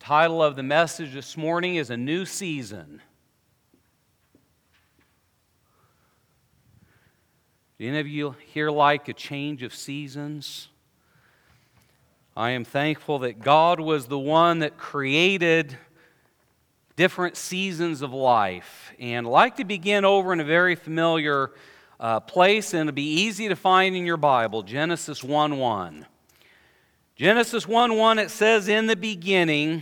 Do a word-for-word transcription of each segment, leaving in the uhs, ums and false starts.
title of the message this morning is A New Season. Do any of you here like a change of seasons? I am thankful that God was the one that created different seasons of life. And I'd like to begin over in a very familiar uh, place, and it'll be easy to find in your Bible, Genesis one one. Genesis one one, it says, "In the beginning,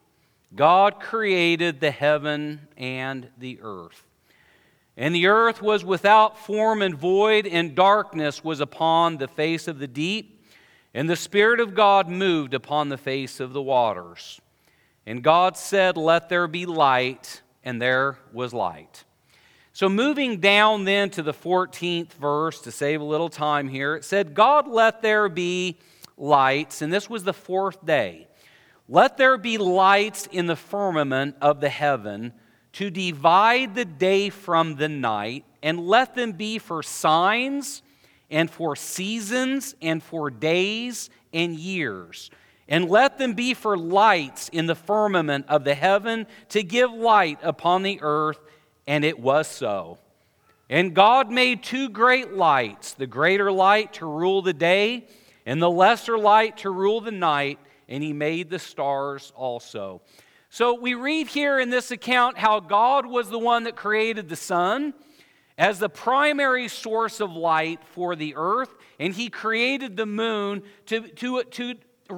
God created the heaven and the earth. And the earth was without form and void, and darkness was upon the face of the deep. And the Spirit of God moved upon the face of the waters. And God said, 'Let there be light,' and there was light." So moving down then to the fourteenth verse, to save a little time here, it said, "God let there be lights," and this was the fourth day. "Let there be lights in the firmament of the heaven to divide the day from the night, and let them be for signs and for seasons and for days and years. And let them be for lights in the firmament of the heaven to give light upon the earth." And it was so. And God made two great lights, the greater light to rule the day, and the lesser light to rule the night, and He made the stars also. So we read here in this account how God was the one that created the sun as the primary source of light for the earth, and He created the moon to, to, to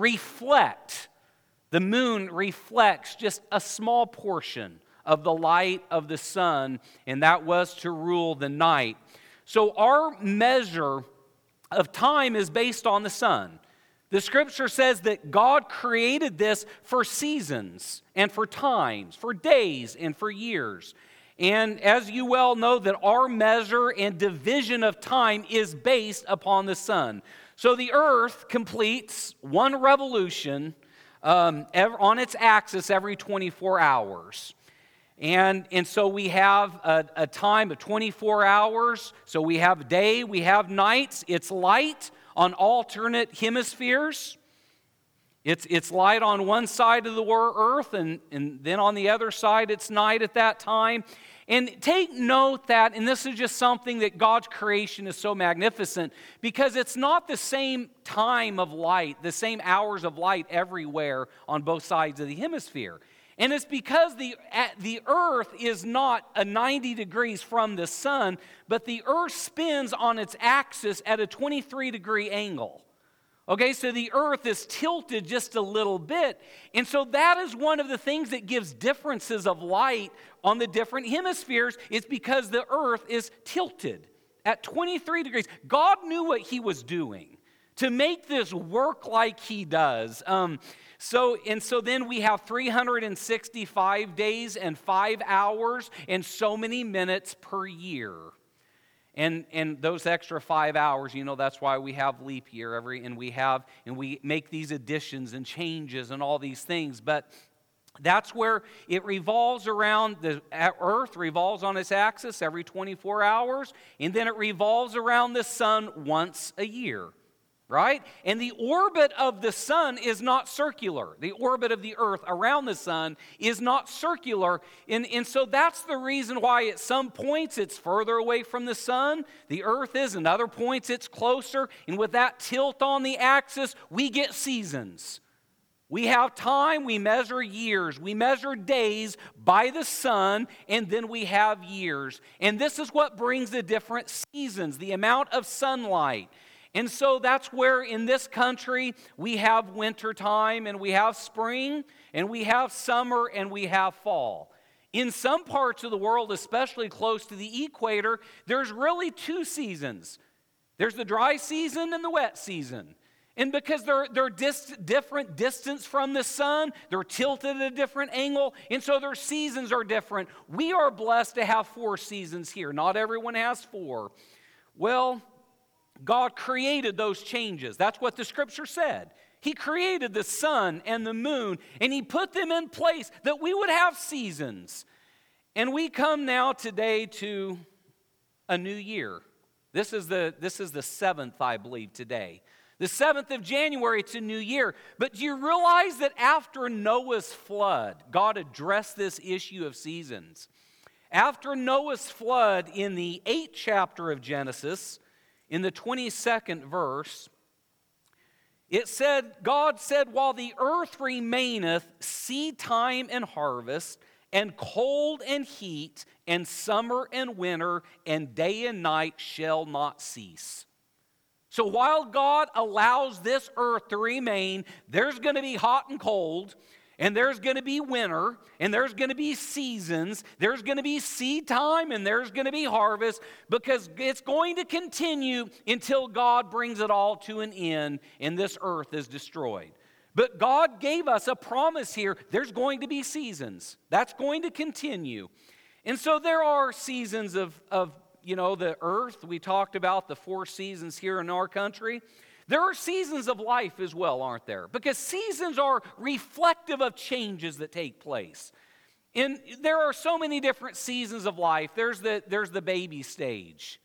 reflect. The moon reflects just a small portion of the light of the sun, and that was to rule the night. So our measure of time is based on the sun. The Scripture says that God created this for seasons and for times, for days and for years. And as you well know, that our measure and division of time is based upon the sun. So the earth completes one revolution um, on its axis every twenty-four hours. And, and so we have a, a time of twenty-four hours. So we have day, we have nights. It's light on alternate hemispheres. It's, it's light on one side of the earth, and, and then on the other side it's night at that time. And take note that, and this is just something that God's creation is so magnificent, because it's not the same time of light, the same hours of light everywhere on both sides of the hemisphere. And it's because the, the earth is not a ninety degrees from the sun, but the earth spins on its axis at a twenty-three degree angle. Okay, so the earth is tilted just a little bit. And so that is one of the things that gives differences of light on the different hemispheres. It's because the earth is tilted at twenty-three degrees. God knew what He was doing to make this work like He does. Um, So, and so then we have three hundred sixty-five days and five hours and so many minutes per year. And, and those extra five hours, you know, that's why we have leap year every, and we have, and we make these additions and changes and all these things. But that's where it revolves around, the earth revolves on its axis every twenty-four hours, and then it revolves around the sun once a year. Right? And the orbit of the sun is not circular. The orbit of the earth around the sun is not circular. And, and so that's the reason why at some points it's further away from the sun. The earth is, and other points it's closer. And with that tilt on the axis, we get seasons. We have time, we measure years. We measure days by the sun, and then we have years. And this is what brings the different seasons, the amount of sunlight. And so that's where in this country we have winter time, and we have spring, and we have summer, and we have fall. In some parts of the world, especially close to the equator, there's really two seasons. There's the dry season and the wet season. And because they're, they're dis- different distance from the sun, they're tilted at a different angle, and so their seasons are different. We are blessed to have four seasons here. Not everyone has four. Well, God created those changes. That's what the Scripture said. He created the sun and the moon, and He put them in place that we would have seasons. And we come now today to a new year. This is the, this is the seventh, I believe, today. The seventh of January, it's a new year. But do you realize that after Noah's flood, God addressed this issue of seasons? After Noah's flood, in the eighth chapter of Genesis, in the twenty-second verse, it said, God said, while the earth remaineth, seed time and harvest, and cold and heat, and summer and winter, and day and night shall not cease. So while God allows this earth to remain, there's going to be hot and cold, and there's going to be winter, and there's going to be seasons, there's going to be seed time, and there's going to be harvest, because it's going to continue until God brings it all to an end and this earth is destroyed. But God gave us a promise here. There's going to be seasons. That's going to continue. And so there are seasons of, of you know, the earth. We talked about the four seasons here in our country. There are seasons of life as well, aren't there? Because seasons are reflective of changes that take place. And there are so many different seasons of life. There's the, there's the baby stage.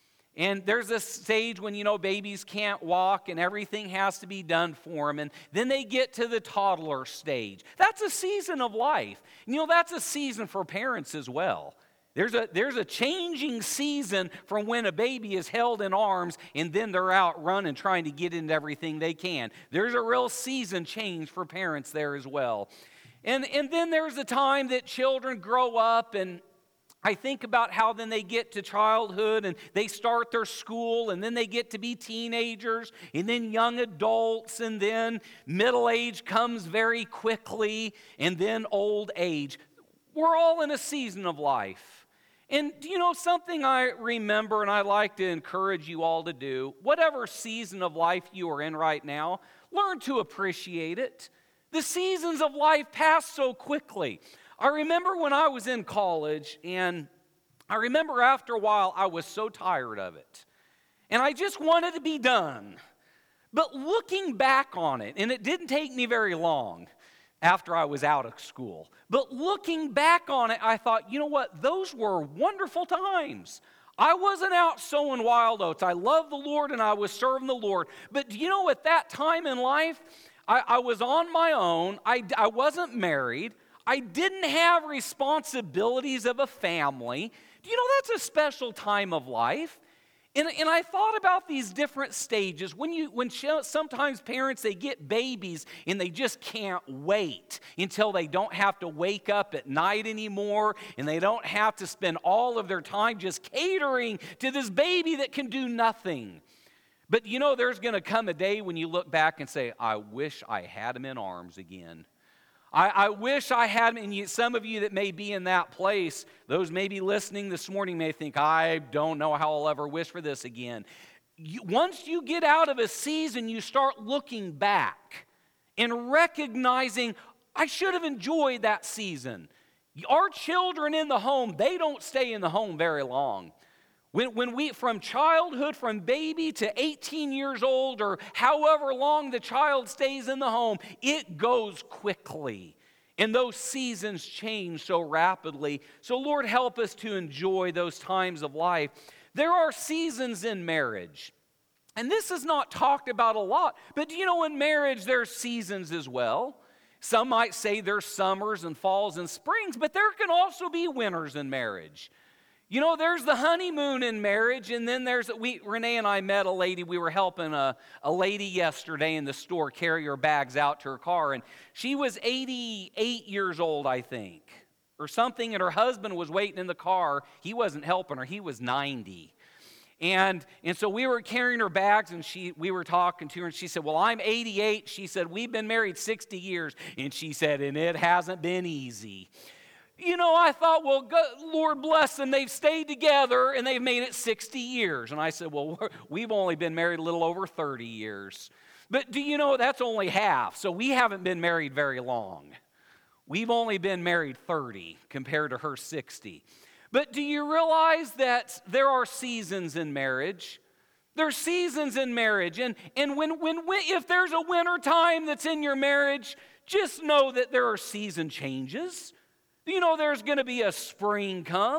And there's a stage when, you know, babies can't walk and everything has to be done for them. And then they get to the toddler stage. That's a season of life. And, you know, that's a season for parents as well. There's a, there's a changing season from when a baby is held in arms and then they're out running trying to get into everything they can. There's a real season change for parents there as well. And, and then there's a time that children grow up, and I think about how then they get to childhood and they start their school, and then they get to be teenagers, and then young adults, and then middle age comes very quickly, and then old age. We're all in a season of life. And do you know something I remember and I like to encourage you all to do? Whatever season of life you are in right now, learn to appreciate it. The seasons of life pass so quickly. I remember when I was in college, and I remember after a while I was so tired of it. And I just wanted to be done. But looking back on it, and it didn't take me very long after I was out of school, but looking back on it, I thought, you know what? Those were wonderful times. I wasn't out sowing wild oats. I loved the Lord and I was serving the Lord. But do you know, at that time in life, I, I was on my own. I, I wasn't married. I didn't have responsibilities of a family. Do you know that's a special time of life? And, and I thought about these different stages. When you, when sometimes parents, they get babies and they just can't wait until they don't have to wake up at night anymore, and they don't have to spend all of their time just catering to this baby that can do nothing. But you know, there's going to come a day when you look back and say, I wish I had him in arms again. I, I wish I had, and you, some of you that may be in that place, those may be listening this morning may think, I don't know how I'll ever wish for this again. You, once you get out of a season, you start looking back and recognizing, I should have enjoyed that season. Our children in the home, they don't stay in the home very long. When, when we, from childhood, from baby to eighteen years old, or however long the child stays in the home, it goes quickly. And those seasons change so rapidly. So Lord, help us to enjoy those times of life. There are seasons in marriage. And this is not talked about a lot. But do you know, in marriage, there's seasons as well. Some might say there's summers and falls and springs, but there can also be winters in marriage. You know, there's the honeymoon in marriage, and then there's, we, Renee and I met a lady, we were helping a, a lady yesterday in the store carry her bags out to her car, and she was eighty-eight years old, I think, or something, and her husband was waiting in the car. He wasn't helping her, he was ninety. And, and so we were carrying her bags, and she we were talking to her, and she said, well, I'm eighty-eight. She said, we've been married sixty years, and she said, and it hasn't been easy. You know, I thought, well, God, Lord bless them. They've stayed together, and they've made it sixty years. And I said, well, we've only been married a little over thirty years. But do you know, that's only half. So we haven't been married very long. We've only been married thirty compared to her sixty. But do you realize that there are seasons in marriage? There are seasons in marriage. And, and when, when, if there's a winter time that's in your marriage, just know that there are season changes. You know, there's going to be a spring come.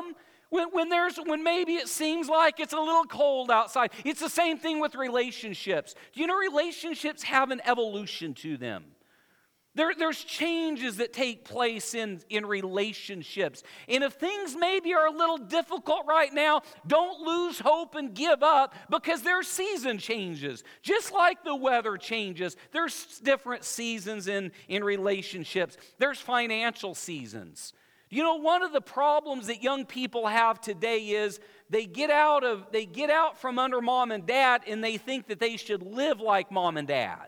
When, when, there's, when maybe it seems like it's a little cold outside. It's the same thing with relationships. Do you know relationships have an evolution to them? There, there's changes that take place in, in relationships. And if things maybe are a little difficult right now, don't lose hope and give up, because there's season changes. Just like the weather changes, there's different seasons in, in relationships. There's financial seasons. You know, one of the problems that young people have today is they get out of they get out from under mom and dad, and they think that they should live like mom and dad.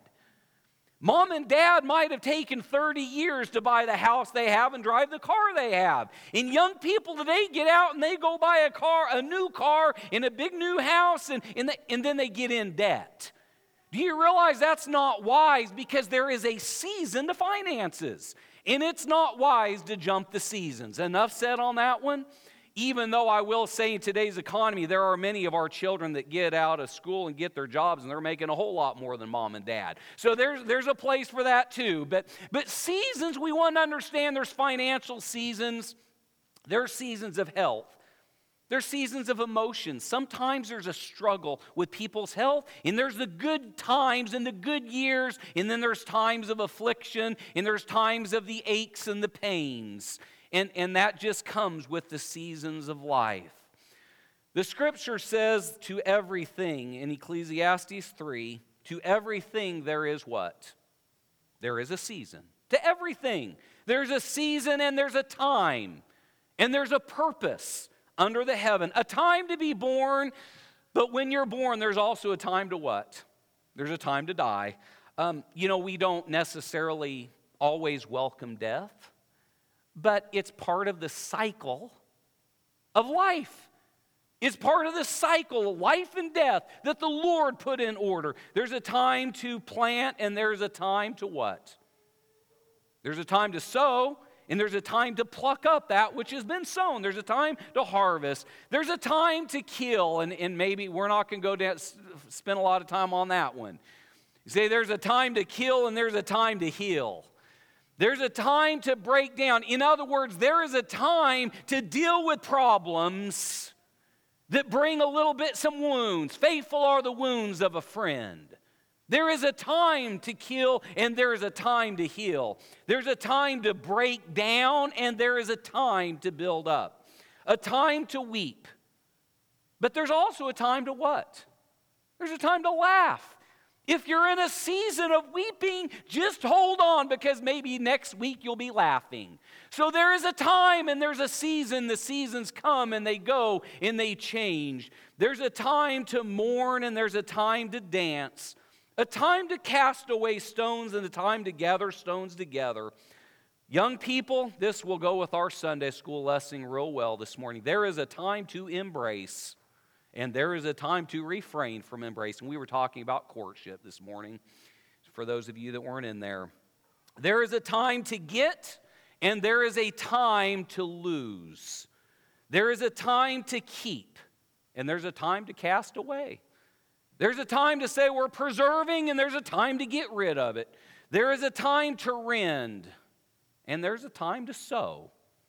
Mom and dad might have taken thirty years to buy the house they have and drive the car they have. And young people today get out and they go buy a car, a new car, in a big new house, and, and, they, and then they get in debt. Do you realize that's not wise? Because there is a season to finances. And it's not wise to jump the seasons. Enough said on that one. Even though I will say in today's economy, there are many of our children that get out of school and get their jobs, and they're making a whole lot more than mom and dad. So there's, there's a place for that too. But, but seasons, we want to understand there's financial seasons. There's seasons of health. There's seasons of emotions. Sometimes there's a struggle with people's health, and there's the good times and the good years, and then there's times of affliction, and there's times of the aches and the pains. And, and that just comes with the seasons of life. The scripture says to everything in Ecclesiastes three, to everything there is what? There is a season. To everything. There's a season and there's a time. And there's a purpose under the heaven. A time to be born, but when you're born, there's also a time to what? There's a time to die. Um, you know, we don't necessarily always welcome death, but it's part of the cycle of life. It's part of the cycle of life and death that the Lord put in order. There's a time to plant, and there's a time to what? There's a time to sow, and there's a time to pluck up that which has been sown. There's a time to harvest. There's a time to kill, and, and maybe we're not going to go down, spend a lot of time on that one. You say there's a time to kill and there's a time to heal. There's a time to break down. In other words, there is a time to deal with problems that bring a little bit some wounds. Faithful are the wounds of a friend. There is a time to kill and there is a time to heal. There's a time to break down and there is a time to build up. A time to weep. But there's also a time to what? There's a time to laugh. If you're in a season of weeping, just hold on, because maybe next week you'll be laughing. So there is a time and there's a season. The seasons come and they go and they change. There's a time to mourn and there's a time to dance. A time to cast away stones and a time to gather stones together. Young people, this will go with our Sunday school lesson real well this morning. There is a time to embrace, and there is a time to refrain from embracing. We were talking about courtship this morning, for those of you that weren't in there. There is a time to get, and there is a time to lose. There is a time to keep, and there's a time to cast away. There's a time to say we're preserving, and there's a time to get rid of it. There is a time to rend, and there's a time to sow.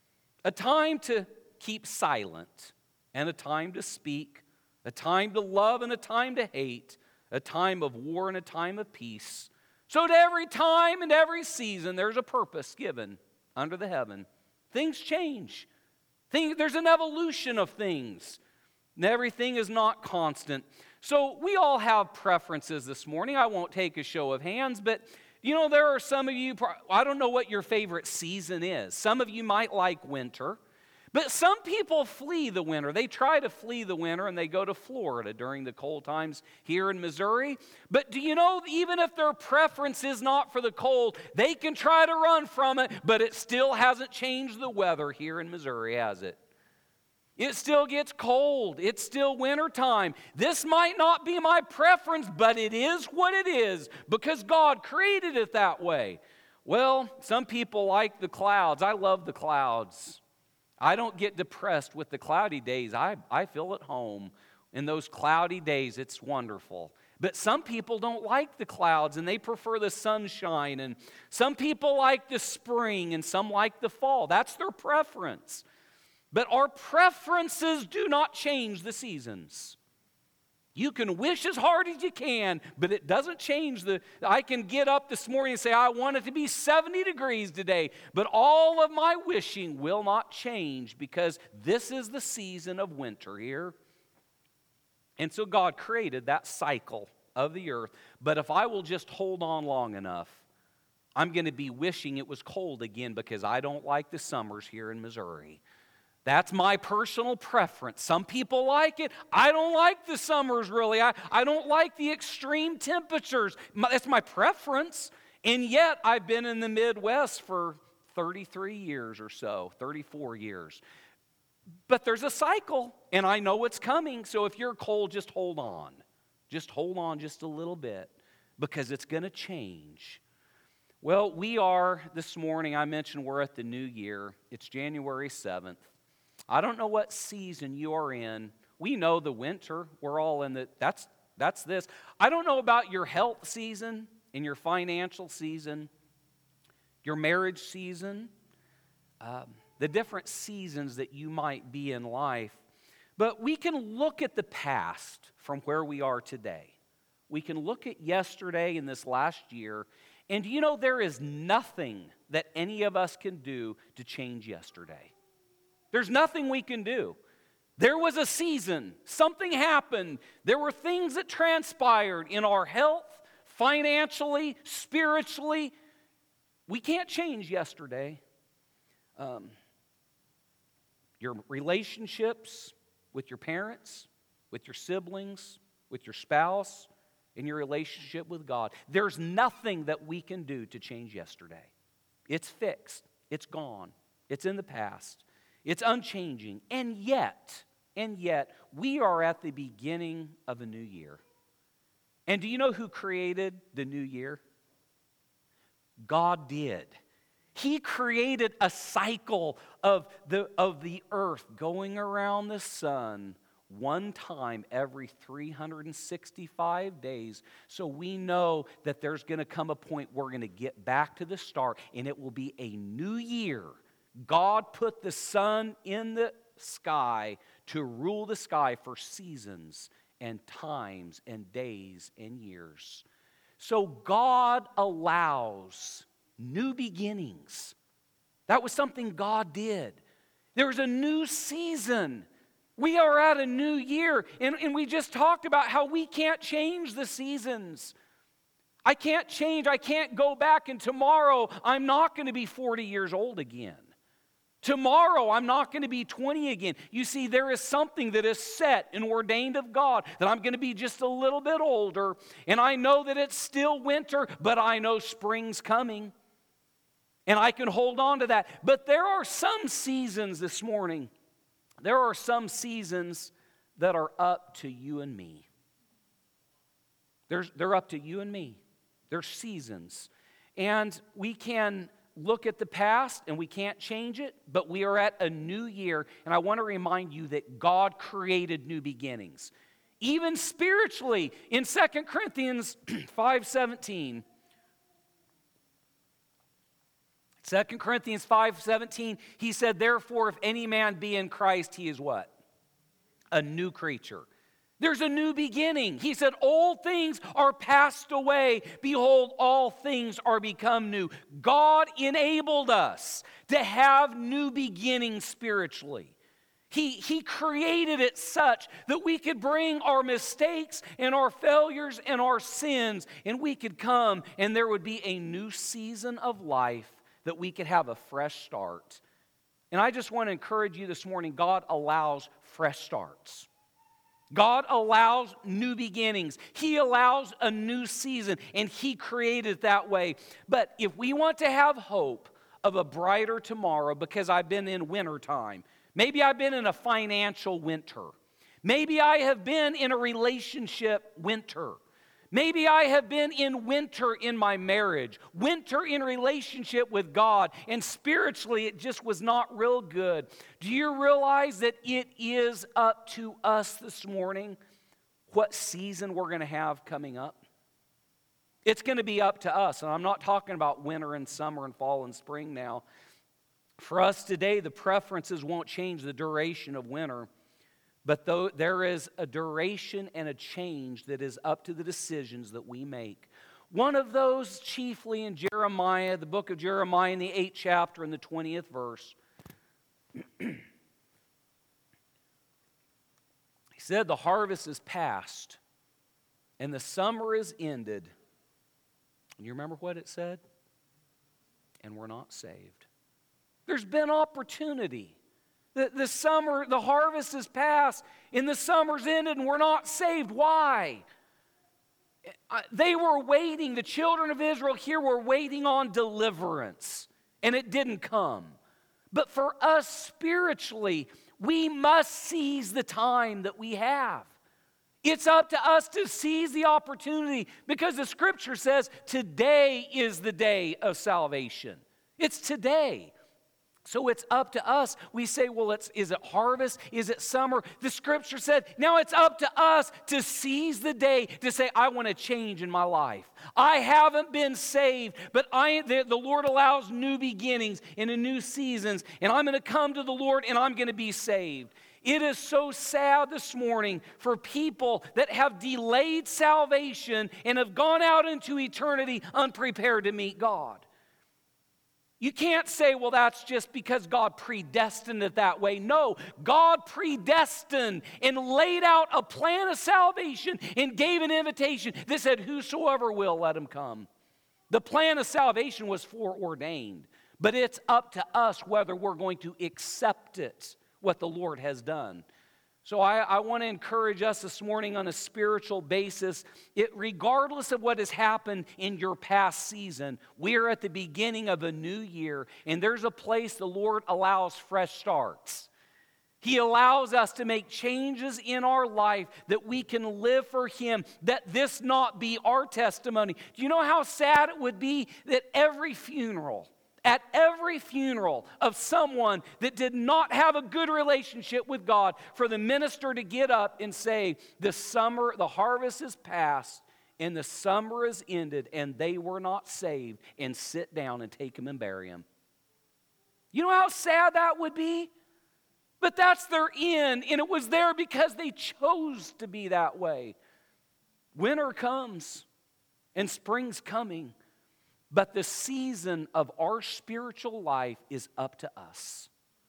A time to keep silent, and a time to speak. A time to love and a time to hate. A time of war and a time of peace. So to every time and every season, there's a purpose given under the heaven. Things change. Things, there's an evolution of things. And everything is not constant. So we all have preferences this morning. I won't take a show of hands, but you know, there are some of you, I don't know what your favorite season is. Some of you might like winter, but some people flee the winter. They try to flee the winter and they go to Florida during the cold times here in Missouri. But do you know, even if their preference is not for the cold, they can try to run from it, but it still hasn't changed the weather here in Missouri, has it? It still gets cold. It's still wintertime. This might not be my preference, but it is what it is because God created it that way. Well, some people like the clouds. I love the clouds. I don't get depressed with the cloudy days. I, I feel at home. In those cloudy days, it's wonderful. But some people don't like the clouds and they prefer the sunshine. And some people like the spring and some like the fall. That's their preference. But our preferences do not change the seasons. You can wish as hard as you can, but it doesn't change the... I can get up this morning and say, I want it to be seventy degrees today, but all of my wishing will not change because this is the season of winter here. And so God created that cycle of the earth. But if I will just hold on long enough, I'm going to be wishing it was cold again because I don't like the summers here in Missouri. That's my personal preference. Some people like it. I don't like the summers, really. I, I don't like the extreme temperatures. My, that's my preference. And yet, I've been in the Midwest for thirty-three years or so, thirty-four years. But there's a cycle, and I know it's coming. So if you're cold, just hold on. Just hold on just a little bit, because it's going to change. Well, we are, this morning, I mentioned we're at the new year. It's January seventh. I don't know what season you are in. We know the winter. We're all in the, that's, that's this. I don't know about your health season and your financial season, your marriage season, um, the different seasons that you might be in life. But we can look at the past from where we are today. We can look at yesterday and this last year, and you know there is nothing that any of us can do to change yesterday. There's nothing we can do. There was a season. Something happened. There were things that transpired in our health, financially, spiritually. We can't change yesterday. Um, your relationships with your parents, with your siblings, with your spouse, in your relationship with God. There's nothing that we can do to change yesterday. It's fixed. It's gone. It's in the past. It's unchanging. And yet, and yet, we are at the beginning of a new year. And do you know who created the new year? God did. He created a cycle of the, of the earth going around the sun one time every three hundred sixty-five days. So we know that there's going to come a point we're going to get back to the start, and it will be a new year. God put the sun in the sky to rule the sky for seasons and times and days and years. So God allows new beginnings. That was something God did. There's a new season. We are at a new year, and, and we just talked about how we can't change the seasons. I can't change, I can't go back, and tomorrow I'm not going to be forty years old again. Tomorrow, I'm not going to be twenty again. You see, there is something that is set and ordained of God that I'm going to be just a little bit older. And I know that it's still winter, but I know spring's coming. And I can hold on to that. But there are some seasons this morning, there are some seasons that are up to you and me. There's, they're up to you and me. They're seasons. And we can look at the past and we can't change it, but we are at a new year, and I want to remind you that God created new beginnings. Even spiritually, in Second Corinthians five seventeen, Second Corinthians five seventeen, he said, therefore, if any man be in Christ, he is what? A new creature. There's a new beginning. He said, old things are passed away. Behold, all things are become new. God enabled us to have new beginnings spiritually. He, he created it such that we could bring our mistakes and our failures and our sins, and we could come and there would be a new season of life that we could have a fresh start. And I just want to encourage you this morning, God allows fresh starts. God allows new beginnings. He allows a new season, and He created it that way. But if we want to have hope of a brighter tomorrow, because I've been in winter time, maybe I've been in a financial winter, maybe I have been in a relationship winter, maybe I have been in winter in my marriage, winter in relationship with God, and spiritually it just was not real good. Do you realize that it is up to us this morning what season we're going to have coming up? It's going to be up to us, and I'm not talking about winter and summer and fall and spring now. For us today, the preferences won't change the duration of winter, but though there is a duration and a change that is up to the decisions that we make. One of those chiefly in Jeremiah, the book of Jeremiah in the eighth chapter and the twentieth verse. He said, the harvest is past and the summer is ended. And you remember what it said? And we're not saved. There's been opportunity. The, the summer, the harvest is past and the summer's ended and we're not saved. Why? They were waiting, the children of Israel here were waiting on deliverance, and it didn't come. But for us spiritually, we must seize the time that we have. It's up to us to seize the opportunity because the Scripture says today is the day of salvation. It's today. So it's up to us. We say, well, it's, is it harvest? Is it summer? The Scripture said, now it's up to us to seize the day to say, I want a change in my life. I haven't been saved, but I, the, the Lord allows new beginnings into new seasons, and I'm going to come to the Lord and I'm going to be saved. It is so sad this morning for people that have delayed salvation and have gone out into eternity unprepared to meet God. You can't say, well, that's just because God predestined it that way. No, God predestined and laid out a plan of salvation and gave an invitation that said, whosoever will, let him come. The plan of salvation was foreordained, but it's up to us whether we're going to accept it, what the Lord has done. So I, I want to encourage us this morning on a spiritual basis. It, regardless of what has happened in your past season, we are at the beginning of a new year, and there's a place the Lord allows fresh starts. He allows us to make changes in our life that we can live for Him, that this not be our testimony. Do you know how sad it would be that every funeral, at every funeral of someone that did not have a good relationship with God, for the minister to get up and say, the summer, the harvest is past, and the summer is ended, and they were not saved, and sit down and take them and bury them. You know how sad that would be? But that's their end, and it was there because they chose to be that way. Winter comes, and spring's coming. But the season of our spiritual life is up to us.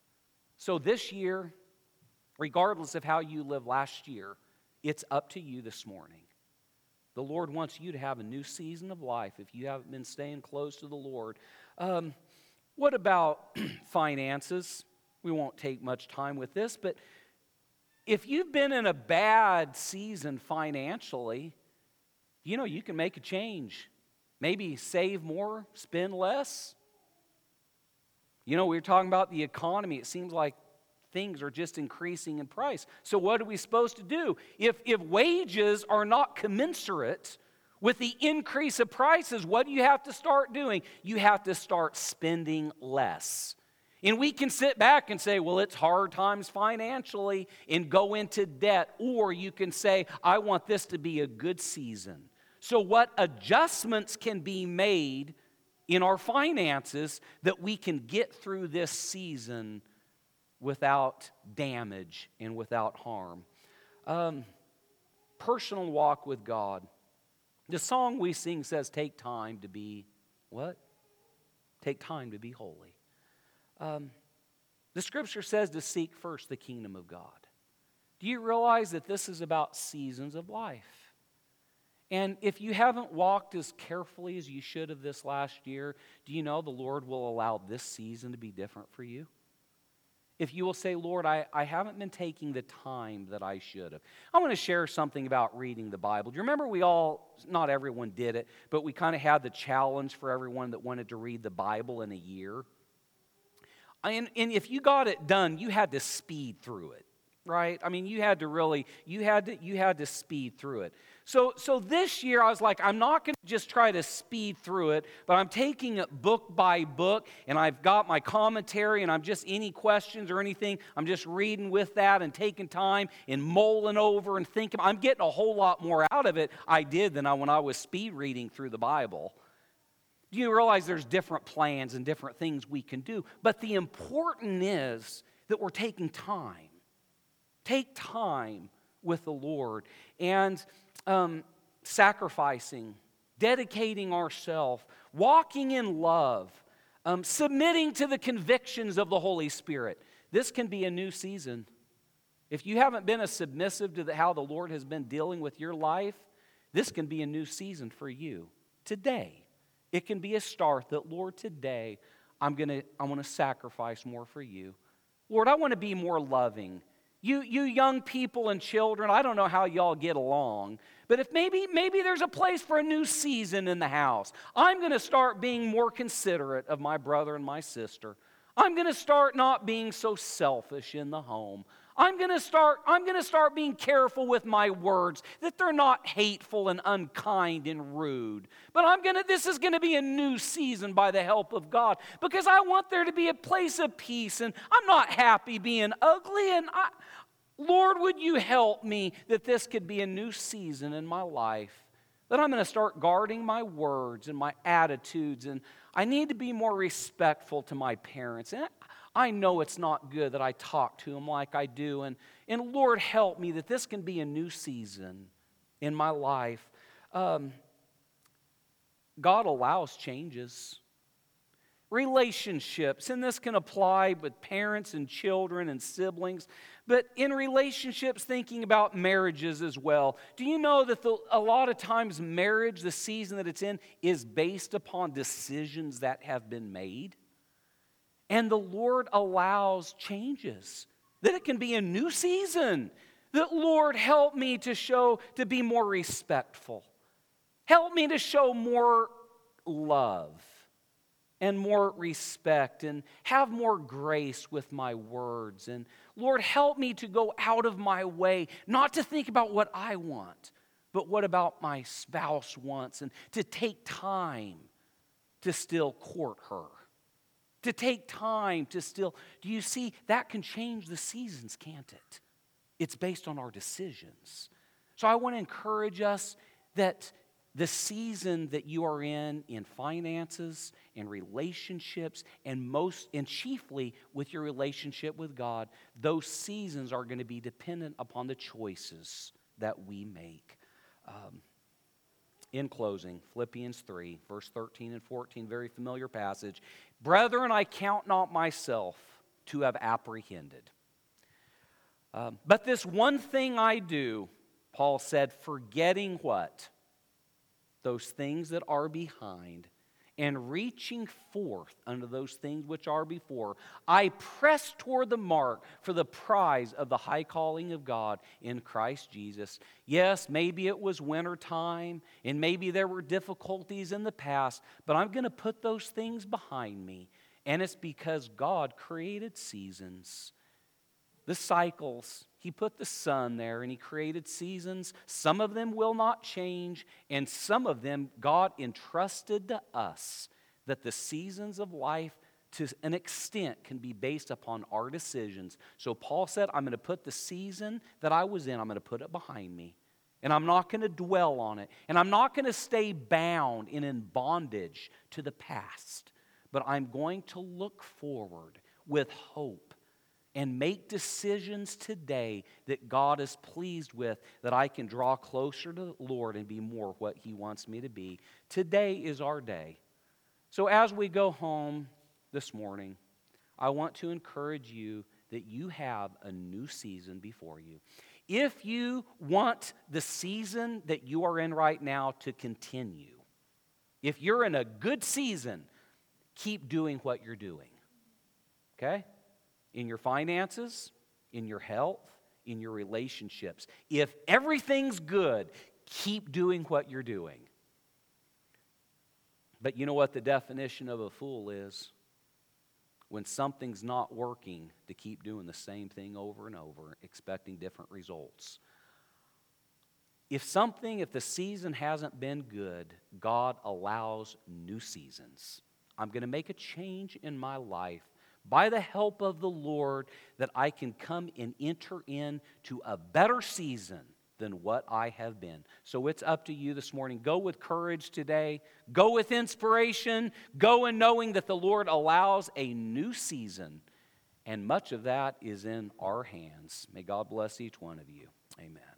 So this year, regardless of how you lived last year, it's up to you this morning. The Lord wants you to have a new season of life if you haven't been staying close to the Lord. Um, what about finances? We won't take much time with this, but if you've been in a bad season financially, you know, you can make a change. Maybe save more, spend less. You know, we were talking about the economy. It seems like things are just increasing in price. So what are we supposed to do? If, if wages are not commensurate with the increase of prices, what do you have to start doing? You have to start spending less. And we can sit back and say, well, it's hard times financially, and go into debt. Or you can say, I want this to be a good season. So what adjustments can be made in our finances that we can get through this season without damage and without harm? Um, personal walk with God. The song we sing says, take time to be, what? Take time to be holy. Um, the Scripture says to seek first the kingdom of God. Do you realize that this is about seasons of life? And if you haven't walked as carefully as you should have this last year, do you know the Lord will allow this season to be different for you? If you will say, Lord, I, I haven't been taking the time that I should have. I want to share something about reading the Bible. Do you remember we all, not everyone did it, but we kind of had the challenge for everyone that wanted to read the Bible in a year? And, and if you got it done, you had to speed through it, right? I mean, you had to really, you had to, you had to speed through it. So, so this year I was like, I'm not going to just try to speed through it, but I'm taking it book by book, and I've got my commentary, and I'm just, any questions or anything, I'm just reading with that and taking time and mulling over and thinking. I'm getting a whole lot more out of it I did than I, when I was speed reading through the Bible. Do you realize there's different plans and different things we can do? But the important is that we're taking time. Take time with the Lord and um, sacrificing, dedicating ourselves, walking in love, um, submitting to the convictions of the Holy Spirit. This can be a new season. If you haven't been as submissive to the, how the Lord has been dealing with your life, this can be a new season for you today. It can be a start that, Lord, today I'm going to I want to sacrifice more for you. Lord, I want to be more loving. You, you young people and children, I don't know how y'all get along, but if maybe, maybe there's a place for a new season in the house. I'm going to start being more considerate of my brother and my sister. I'm going to start not being so selfish in the home. I'm going to start I'm going to start being careful with my words, that they're not hateful and unkind and rude. But I'm going to this is going to be a new season by the help of God, because I want there to be a place of peace, and I'm not happy being ugly, and I, Lord, would you help me that this could be a new season in my life, that I'm going to start guarding my words and my attitudes, and I need to be more respectful to my parents. And I know it's not good that I talk to them like I do. And, and Lord, help me that this can be a new season in my life. Um, God allows changes. Relationships, and this can apply with parents and children and siblings, but in relationships, thinking about marriages as well. Do you know that the, a lot of times marriage, the season that it's in, is based upon decisions that have been made? And the Lord allows changes, that it can be a new season. That, Lord, help me to show, to be more respectful. Help me to show more love and more respect, and have more grace with my words. And Lord, help me to go out of my way, not to think about what I want, but what about my spouse wants, and to take time to still court her. To take time to still, do you see, that can change the seasons, can't it? It's based on our decisions. So I want to encourage us that the season that you are in, in finances, in relationships, and most, and chiefly with your relationship with God, those seasons are going to be dependent upon the choices that we make. Um, in closing, Philippians three, verse thirteen and fourteen, very familiar passage. Brethren, I count not myself to have apprehended. Um, but this one thing I do, Paul said, forgetting what? Those things that are behind, and reaching forth unto those things which are before, I press toward the mark for the prize of the high calling of God in Christ Jesus. Yes, maybe it was winter time, and maybe there were difficulties in the past, but I'm going to put those things behind me. And it's because God created seasons. The cycles, He put the sun there, and He created seasons. Some of them will not change, and some of them God entrusted to us, that the seasons of life to an extent can be based upon our decisions. So Paul said, I'm going to put the season that I was in, I'm going to put it behind me. And I'm not going to dwell on it. And I'm not going to stay bound and in bondage to the past. But I'm going to look forward with hope and make decisions today that God is pleased with, that I can draw closer to the Lord and be more what He wants me to be. Today is our day. So as we go home this morning, I want to encourage you that you have a new season before you. If you want the season that you are in right now to continue, if you're in a good season, keep doing what you're doing. Okay? In your finances, in your health, in your relationships. If everything's good, keep doing what you're doing. But you know what the definition of a fool is? When something's not working, to keep doing the same thing over and over, expecting different results. If something, if the season hasn't been good, God allows new seasons. I'm going to make a change in my life by the help of the Lord, that I can come and enter into a better season than what I have been. So it's up to you this morning. Go with courage today. Go with inspiration. Go in knowing that the Lord allows a new season, and much of that is in our hands. May God bless each one of you. Amen.